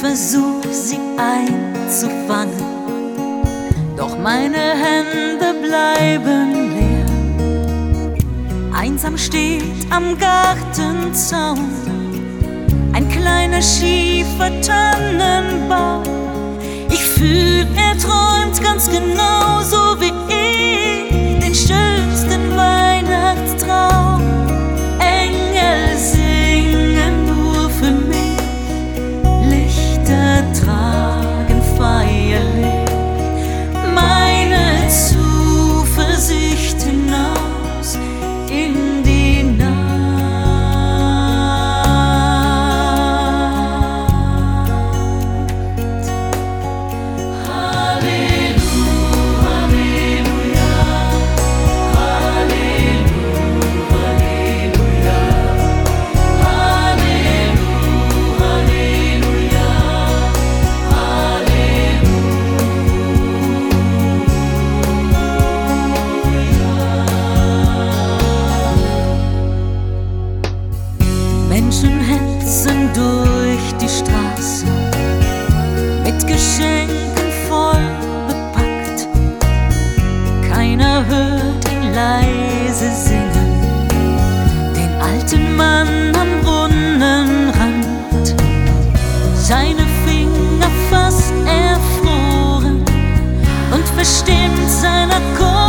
versuch sie einzufangen, doch meine Hände bleiben leer. Einsam steht am Gartenzaun ein kleiner schiefer Tannenbaum. Ich fühl, er träumt ganz genauso wie ich den schönsten Weihnachtstraum. Engel singen nur für mich, Lichter tragen feierlich meine Zuversicht hinaus in die Nacht. Menschen hetzen durch die Straße, mit Geschenken voll bepackt. Keiner hört ihn leise singen, den alten Mann am Brunnenrand. Seine Finger fast erfroren und verstimmt sein Akkord.